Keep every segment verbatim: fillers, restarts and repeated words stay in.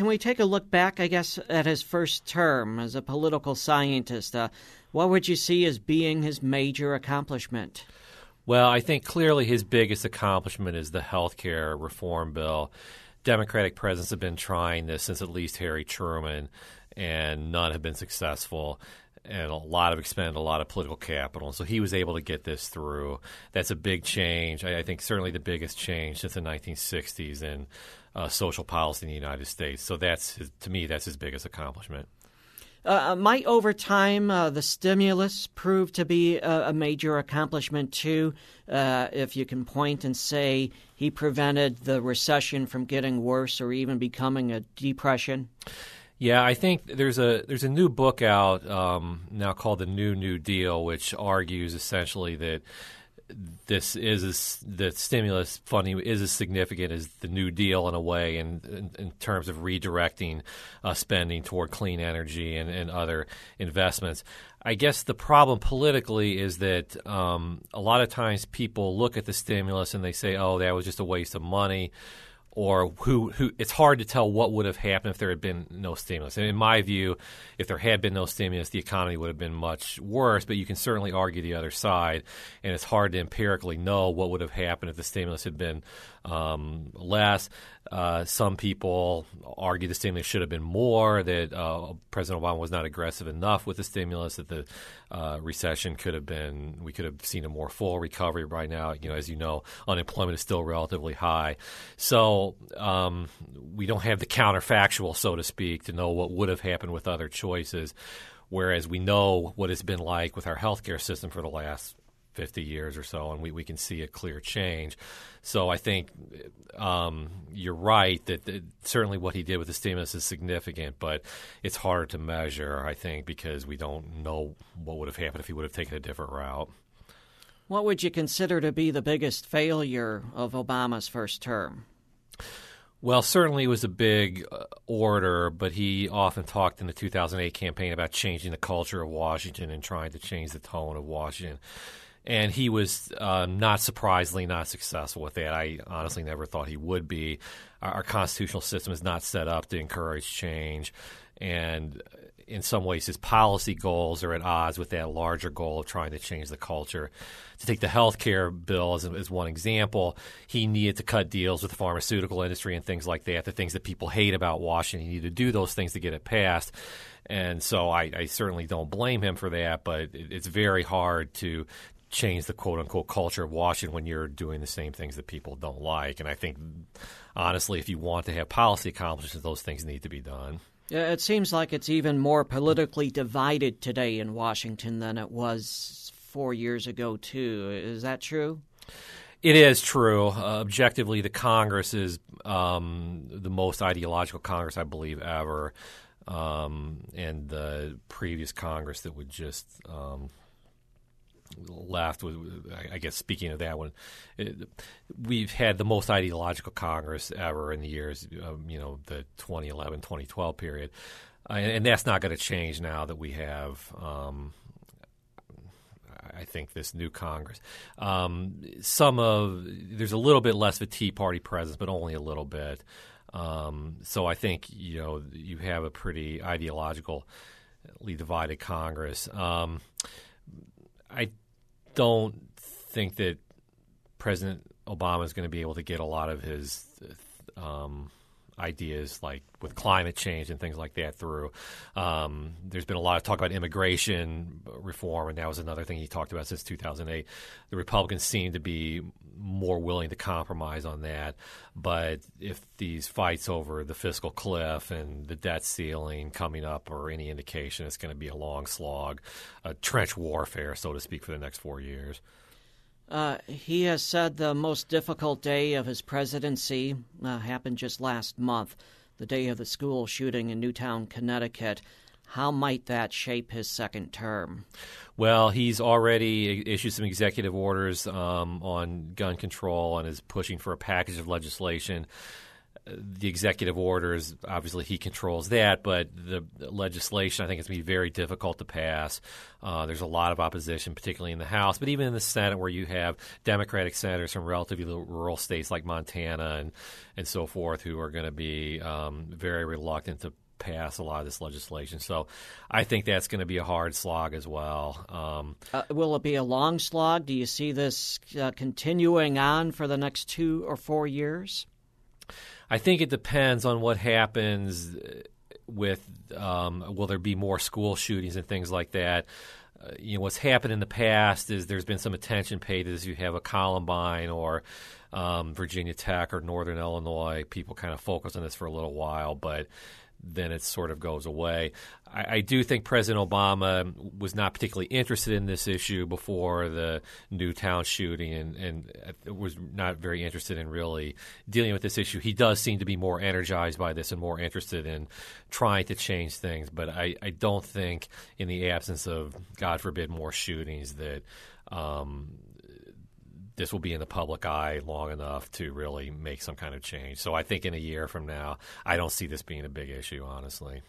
can we take a look back, I guess, at his first term as a political scientist? Uh, what would you see as being his major accomplishment? Well, I think clearly his biggest accomplishment is the health care reform bill. Democratic presidents have been trying this since at least Harry Truman, and none have been successful. And a lot of expended a lot of political capital. So he was able to get this through. That's a big change. I, I think certainly the biggest change since the nineteen sixties in uh, social policy in the United States. So that's his, to me, that's his biggest accomplishment. Uh, might over time uh, the stimulus prove to be a, a major accomplishment too, uh, if you can point and say he prevented the recession from getting worse or even becoming a depression? Yeah, I think there's a there's a new book out um, now called The New New Deal, which argues essentially that this is as, that stimulus funding is as significant as the New Deal in a way, in, in, in terms of redirecting uh, spending toward clean energy and, and other investments. I guess the problem politically is that um, a lot of times people look at the stimulus and they say, "Oh, that was just a waste of money." Or who, who it's hard to tell what would have happened if there had been no stimulus. And in my view, if there had been no stimulus, the economy would have been much worse. But you can certainly argue the other side, and it's hard to empirically know what would have happened if the stimulus had been um, less. Uh, some people argue the stimulus should have been more, that uh, President Obama was not aggressive enough with the stimulus, that the uh, recession could have been, we could have seen a more full recovery right now. You know, as you know, unemployment is still relatively high. So um, we don't have the counterfactual, so to speak, to know what would have happened with other choices, whereas we know what it's been like with our healthcare system for the last fifty years or so, and we, we can see a clear change. So I think um, you're right that, that certainly what he did with the stimulus is significant, but it's hard to measure, I think, because we don't know what would have happened if he would have taken a different route. What would you consider to be the biggest failure of Obama's first term? Well, certainly it was a big uh, order, but he often talked in the two thousand eight campaign about changing the culture of Washington and trying to change the tone of Washington. And he was, uh, not surprisingly, not successful with that. I honestly never thought he would be. Our, our constitutional system is not set up to encourage change. And in some ways, his policy goals are at odds with that larger goal of trying to change the culture. To take the health care bill as, as one example, he needed to cut deals with the pharmaceutical industry and things like that, the things that people hate about Washington. He needed to do those things to get it passed. And so I, I certainly don't blame him for that, but it, it's very hard to change the quote-unquote culture of Washington when you're doing the same things that people don't like. And I think, honestly, if you want to have policy accomplishments, those things need to be done. Yeah, it seems like it's even more politically divided today in Washington than it was four years ago, too. Is that true? It is true. Uh, objectively, the Congress is um, the most ideological Congress, I believe, ever. Um, and the previous Congress that would just um, – left with, I guess, speaking of that one, it, we've had the most ideological Congress ever in the years, um, you know, the twenty eleven, twenty twelve period. Uh, and, and that's not going to change now that we have, um, I think, this new Congress. Um, some of, there's a little bit less of a Tea Party presence, but only a little bit. Um, so I think, you know, you have a pretty ideologically divided Congress. Um, I don't think that President Obama is going to be able to get a lot of his um, ideas, like with climate change and things like that, through. Um, there's been a lot of talk about immigration reform, and that was another thing he talked about since two thousand eight. The Republicans seem to be more willing to compromise on that. But if these fights over the fiscal cliff and the debt ceiling coming up are any indication, it's going to be a long slog, a trench warfare, so to speak, for the next four years. Uh, he has said the most difficult day of his presidency uh, happened just last month, the day of the school shooting in Newtown, Connecticut. How might that shape his second term? Well, he's already issued some executive orders um, on gun control and is pushing for a package of legislation. the executive orders, obviously he controls that, but the legislation I think is going to be very difficult to pass. Uh, there's a lot of opposition, particularly in the House, but even in the Senate where you have Democratic senators from relatively rural states like Montana and, and so forth who are going to be um, very reluctant to pass a lot of this legislation. So I think that's going to be a hard slog as well. Um, uh, will it be a long slog? Do you see this uh, continuing on for the next two or four years? I think it depends on what happens with um, will there be more school shootings and things like that. Uh, you know, what's happened in the past is there's been some attention paid as you have a Columbine or um, Virginia Tech or Northern Illinois. People kind of focus on this for a little while, but then it sort of goes away. I, I do think President Obama was not particularly interested in this issue before the Newtown shooting and, and was not very interested in really dealing with this issue. He does seem to be more energized by this and more interested in trying to change things, but I, I don't think in the absence of, God forbid, more shootings that um, this will be in the public eye long enough to really make some kind of change. So I think in a year from now, I don't see this being a big issue, honestly.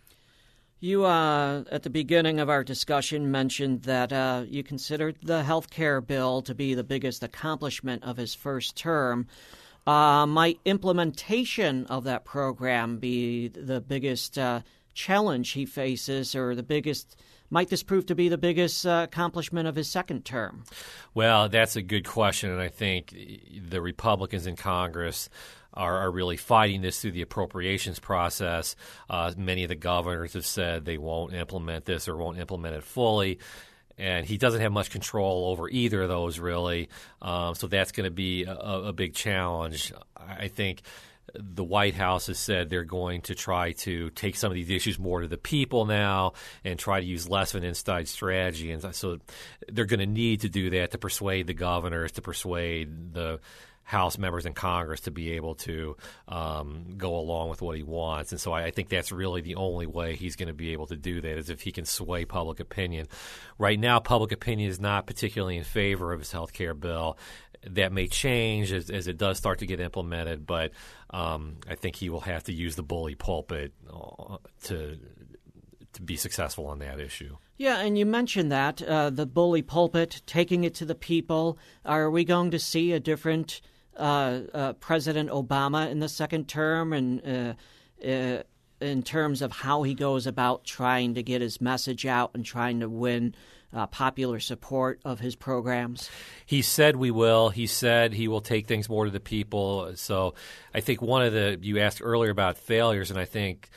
You, uh, at the beginning of our discussion, mentioned that uh, you considered the health care bill to be the biggest accomplishment of his first term. Uh, might implementation of that program be the biggest uh, challenge he faces, or the biggest Might this prove to be the biggest uh, accomplishment of his second term? Well, that's a good question, and I think the Republicans in Congress are, are really fighting this through the appropriations process. Uh, many of the governors have said they won't implement this or won't implement it fully, and he doesn't have much control over either of those, really. Um, so that's going to be a, a big challenge. I think the White House has said they're going to try to take some of these issues more to the people now and try to use less of an inside strategy. And so they're going to need to do that to persuade the governors, to persuade the House members in Congress to be able to um, go along with what he wants. And so I, I think that's really the only way he's going to be able to do that, is if he can sway public opinion. Right now, public opinion is not particularly in favor of his health care bill. That may change as, as it does start to get implemented, but um, I think he will have to use the bully pulpit uh, to to be successful on that issue. Yeah, and you mentioned that, uh, the bully pulpit, taking it to the people. Are we going to see a different uh, uh, President Obama in the second term, and uh, uh, in terms of how he goes about trying to get his message out and trying to win Uh, popular support of his programs? He said we will. He said he will take things more to the people. So I think one of the – you asked earlier about failures, and I think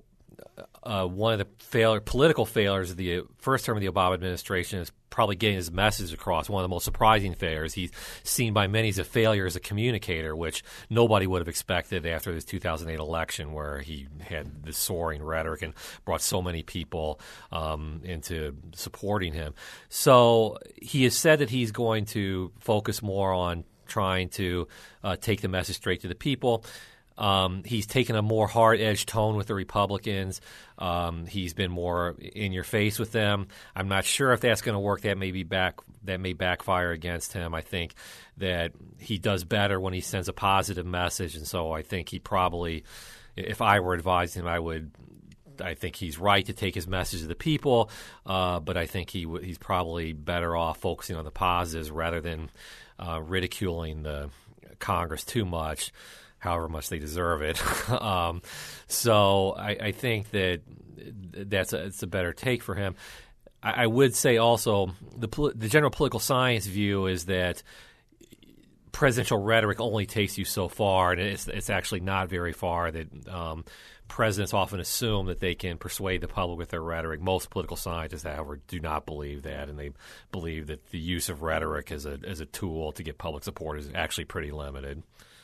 uh, one of the failure, political failures of the first term of the Obama administration is probably getting his message across. One of the most surprising failures. He's seen by many as a failure as a communicator, which nobody would have expected after this two thousand eight election, where he had this soaring rhetoric and brought so many people um, into supporting him. So he has said that he's going to focus more on trying to uh, take the message straight to the people. Um, he's taken a more hard-edged tone with the Republicans. Um, he's been more in your face with them. I'm not sure if that's going to work. That may be back. That may backfire against him. I think that he does better when he sends a positive message, and so I think he probably, if I were advising him, I would. I think he's right to take his message to the people, uh, but I think he w- he's probably better off focusing on the positives rather than uh, ridiculing the Congress too much, however much they deserve it. um, so I, I think that that's a, it's a better take for him. I, I would say also the, the general political science view is that presidential rhetoric only takes you so far, and it's, it's actually not very far. That um, presidents often assume that they can persuade the public with their rhetoric. Most political scientists, however, do not believe that, and they believe that the use of rhetoric as a as a tool to get public support is actually pretty limited.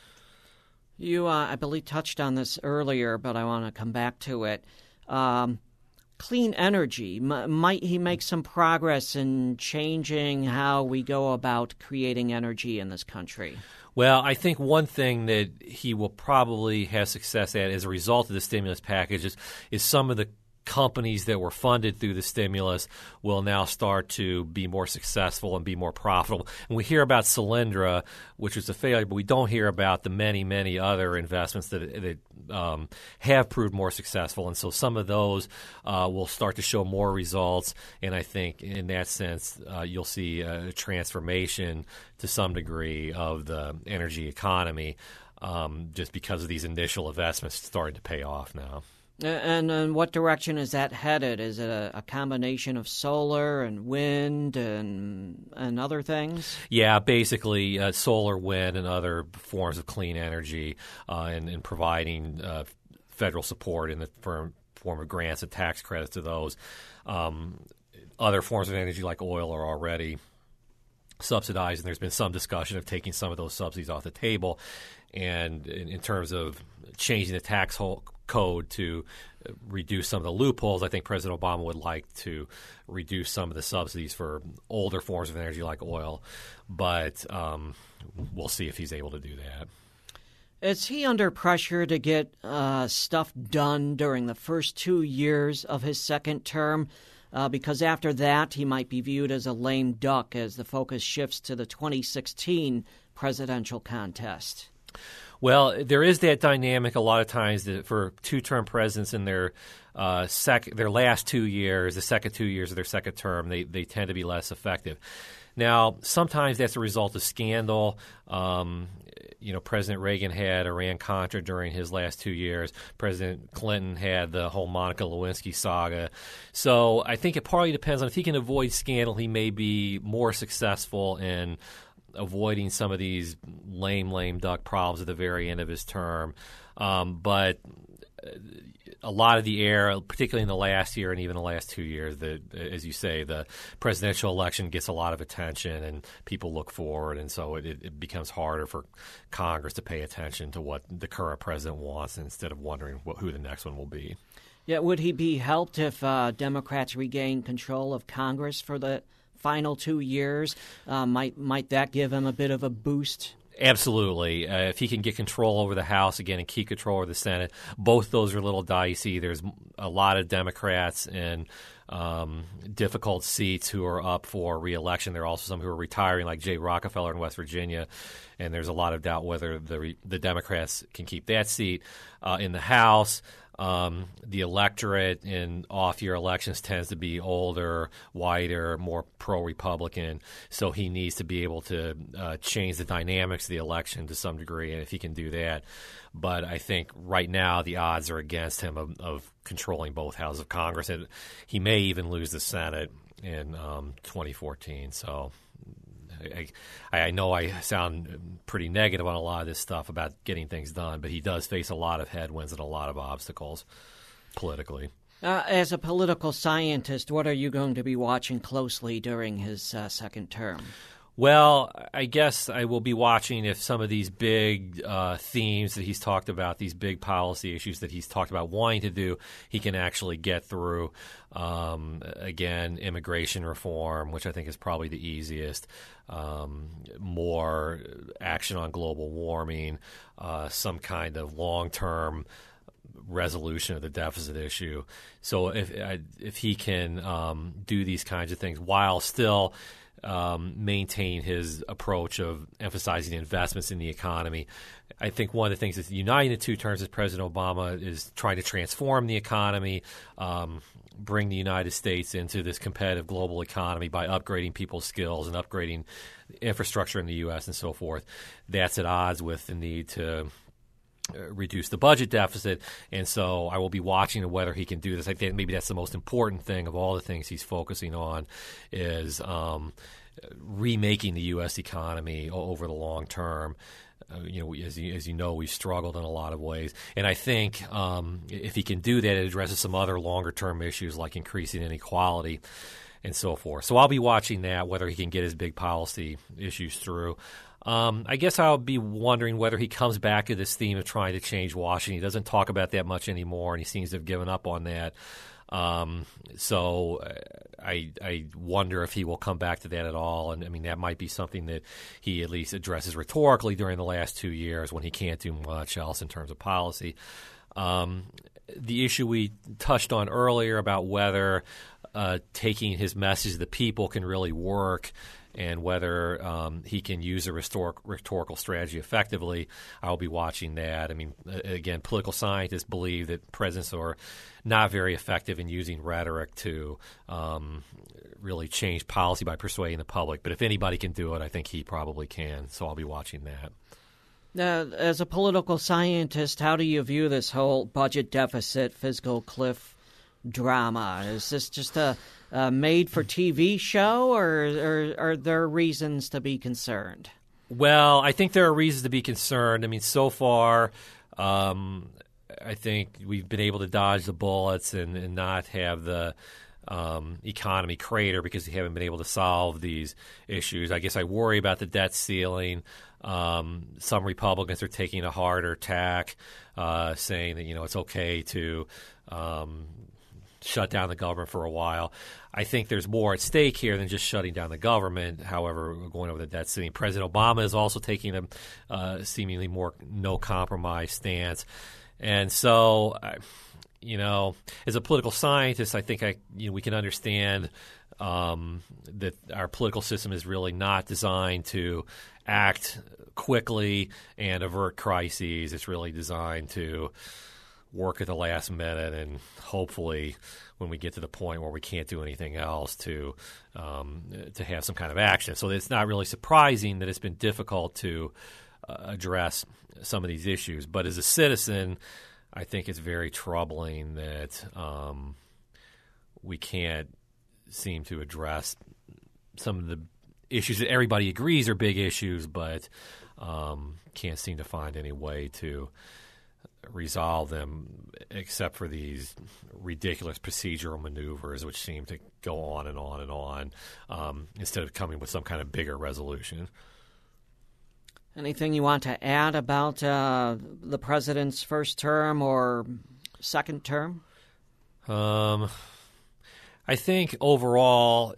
You, uh, I believe, touched on this earlier, but I want to come back to it. Um, clean energy. M- might he make some progress in changing how we go about creating energy in this country? Well, I think one thing that he will probably have success at as a result of the stimulus package is, is some of the companies that were funded through the stimulus will now start to be more successful and be more profitable. And we hear about Solyndra, which was a failure, but we don't hear about the many, many other investments that, that um, have proved more successful. And so some of those uh, will start to show more results. And I think in that sense, uh, you'll see a transformation to some degree of the energy economy um, just because of these initial investments starting to pay off now. And in what direction is that headed? Is it a, a combination of solar and wind and and other things? Yeah, basically uh, solar, wind, and other forms of clean energy, uh, and, and providing uh, federal support in the form, form of grants and tax credits to those. Um, other forms of energy like oil are already subsidized, and there's been some discussion of taking some of those subsidies off the table. And in, in terms of changing the tax whole code to reduce some of the loopholes, I think President Obama would like to reduce some of the subsidies for older forms of energy like oil, but um, we'll see if he's able to do that. Is he under pressure to get uh, stuff done during the first two years of his second term? Uh, because after that, he might be viewed as a lame duck as the focus shifts to the twenty sixteen presidential contest. Well, there is that dynamic a lot of times that for two-term presidents in their uh, sec- their last two years, the second two years of their second term, they, they tend to be less effective. Now, sometimes that's a result of scandal. Um, you know, President Reagan had Iran-Contra during his last two years. President Clinton had the whole Monica Lewinsky saga. So I think it partly depends on if he can avoid scandal, he may be more successful in avoiding some of these lame, lame duck problems at the very end of his term. Um, but a lot of the air, particularly in the last year and even the last two years, the, as you say, the presidential election gets a lot of attention and people look forward, and so it, it becomes harder for Congress to pay attention to what the current president wants instead of wondering what, who the next one will be. Yeah, would he be helped if uh, Democrats regain control of Congress for the final two years? Uh, might might that give him a bit of a boost? Absolutely. Uh, if he can get control over the House again and keep control over the Senate, both those are a little dicey. There's a lot of Democrats in um, difficult seats who are up for re-election. There are also some who are retiring, like Jay Rockefeller in West Virginia, and there's a lot of doubt whether the the Democrats can keep that seat. Uh, in the House, Um, the electorate in off-year elections tends to be older, whiter, more pro-Republican, so he needs to be able to uh, change the dynamics of the election to some degree, and if he can do that. But I think right now the odds are against him of, of controlling both houses of Congress, and he may even lose the Senate in um, twenty fourteen, so I, I know I sound pretty negative on a lot of this stuff about getting things done, but he does face a lot of headwinds and a lot of obstacles politically. Uh, as a political scientist, what are you going to be watching closely during his uh, second term? Well, I guess I will be watching if some of these big uh, themes that he's talked about, these big policy issues that he's talked about wanting to do, he can actually get through. Um, again, immigration reform, which I think is probably the easiest, um, more action on global warming, uh, some kind of long-term resolution of the deficit issue. So if if he can um, do these kinds of things while still um, maintain his approach of emphasizing investments in the economy, I think one of the things that's uniting the two terms as President Obama is trying to transform the economy, um, bring the United States into this competitive global economy by upgrading people's skills and upgrading infrastructure in the U S and so forth. That's at odds with the need to reduce the budget deficit, and so I will be watching whether he can do this. I think maybe that's the most important thing of all the things he's focusing on is um, remaking the U S economy over the long term. Uh, you know, as you, as you know, we've struggled in a lot of ways, and I think um, if he can do that, it addresses some other longer-term issues like increasing inequality and so forth. So I'll be watching that, whether he can get his big policy issues through. Um, I guess I'll be wondering whether he comes back to this theme of trying to change Washington. He doesn't talk about that much anymore, and he seems to have given up on that. Um, so I, I wonder if he will come back to that at all. And I mean, that might be something that he at least addresses rhetorically during the last two years when he can't do much else in terms of policy. Um, the issue we touched on earlier about whether uh, taking his message to the people can really work and whether um, he can use a rhetoric, rhetorical strategy effectively, I'll be watching that. I mean, again, political scientists believe that presidents are not very effective in using rhetoric to um, really change policy by persuading the public. But if anybody can do it, I think he probably can. So I'll be watching that. Uh, as a political scientist, how do you view this whole budget deficit, fiscal cliff drama? Is this just a, a made-for-T V show, or, or are there reasons to be concerned? Well, I think there are reasons to be concerned. I mean, so far, um, I think we've been able to dodge the bullets and, and not have the um, economy crater because we haven't been able to solve these issues. I guess I worry about the debt ceiling. Um, some Republicans are taking a harder tack, uh, saying that, you know, it's okay to um, shut down the government for a while. I think there's more at stake here than just shutting down the government. However, we're going over the debt ceiling. President Obama is also taking a uh, seemingly more no-compromise stance. And so, you know, as a political scientist, I think I, you know, we can understand um, that our political system is really not designed to act quickly and avert crises. It's really designed to work at the last minute and hopefully when we get to the point where we can't do anything else to um, to have some kind of action. So it's not really surprising that it's been difficult to uh, address some of these issues. But as a citizen, I think it's very troubling that um, we can't seem to address some of the issues that everybody agrees are big issues, but um, can't seem to find any way to resolve them except for these ridiculous procedural maneuvers which seem to go on and on and on um, instead of coming with some kind of bigger resolution. Anything you want to add about uh, the president's first term or second term? Um, I think overall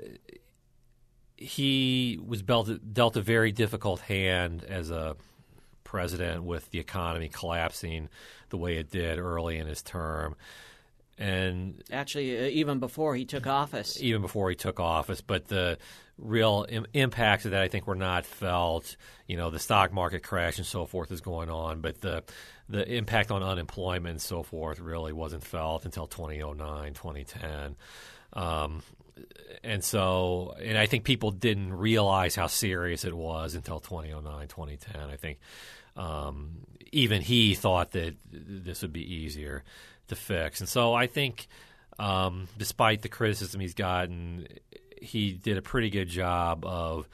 he was dealt, dealt a very difficult hand as a president with the economy collapsing the way it did early in his term. And actually, even before he took office. Even before he took office. But the real im- impacts of that, I think, were not felt. You know, the stock market crash and so forth is going on, but the the impact on unemployment and so forth really wasn't felt until twenty oh nine, twenty ten. Um, and so, and I think people didn't realize how serious it was until twenty oh nine, twenty ten. I think um, even he thought that this would be easier to fix. And so I think um, despite the criticism he's gotten, he did a pretty good job of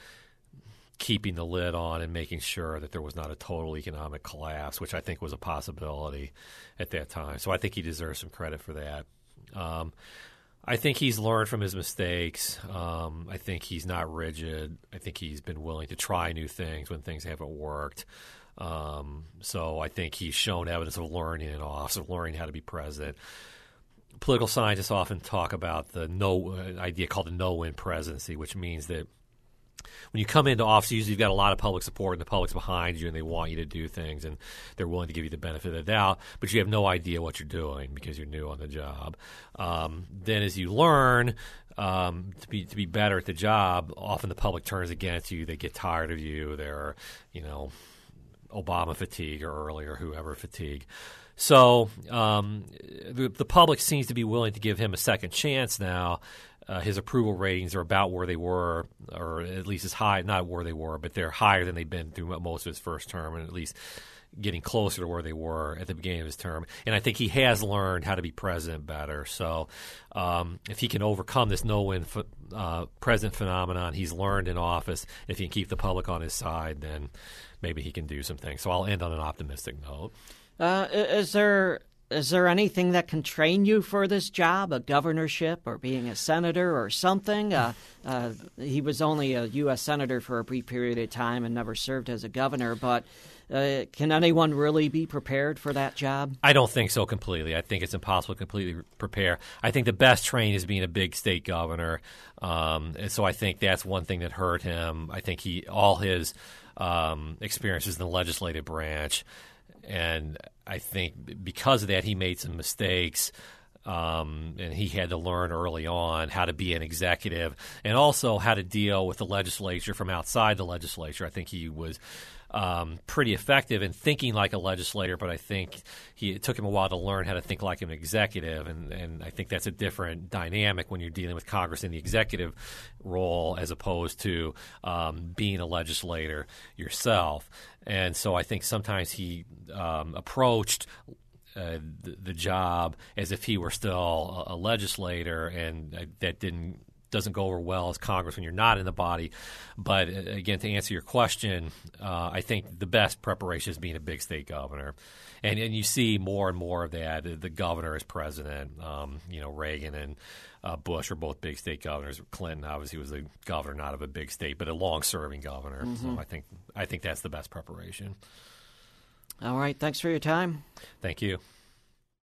keeping the lid on and making sure that there was not a total economic collapse, which I think was a possibility at that time. So I think he deserves some credit for that. Um, I think he's learned from his mistakes. Um, I think he's not rigid. I think he's been willing to try new things when things haven't worked. Um, so I think he's shown evidence of learning in office, of learning how to be president. Political scientists often talk about the no uh, idea called the no-win presidency, which means that when you come into office, usually you've got a lot of public support and the public's behind you and they want you to do things and they're willing to give you the benefit of the doubt, but you have no idea what you're doing because you're new on the job. Um, then as you learn um, to be to be better at the job, often the public turns against you. They get tired of you. They're, you know, Obama fatigue or earlier whoever fatigue. So um, the, the public seems to be willing to give him a second chance now. Uh, his approval ratings are about where they were, or at least as high, not where they were, but they're higher than they've been through most of his first term, and at least getting closer to where they were at the beginning of his term. And I think he has learned how to be president better. So um, if he can overcome this no-win f- uh, president phenomenon he's learned in office, if he can keep the public on his side, then maybe he can do some things. So I'll end on an optimistic note. Uh, is there is there anything that can train you for this job, a governorship or being a senator or something? Uh, uh, he was only a U S senator for a brief period of time and never served as a governor, but uh, can anyone really be prepared for that job? I don't think so completely. I think it's impossible to completely prepare. I think the best training is being a big state governor, um, and so I think that's one thing that hurt him. I think he all his um, experiences in the legislative branch and I think because of that, he made some mistakes. Um, and he had to learn early on how to be an executive and also how to deal with the legislature from outside the legislature. I think he was um, pretty effective in thinking like a legislator, but I think he, it took him a while to learn how to think like an executive, and, and I think that's a different dynamic when you're dealing with Congress in the executive role as opposed to um, being a legislator yourself. And so I think sometimes he um, approached Uh, the, the job as if he were still a, a legislator, and uh, that didn't doesn't go over well as Congress when you're not in the body. But uh, again, to answer your question, uh, I think the best preparation is being a big state governor, and and you see more and more of that. The governor is president. Um, you know, Reagan and uh, Bush are both big state governors. Clinton obviously was a governor, not of a big state, but a long-serving governor. Mm-hmm. So I think I think that's the best preparation. All right. Thanks for your time. Thank you.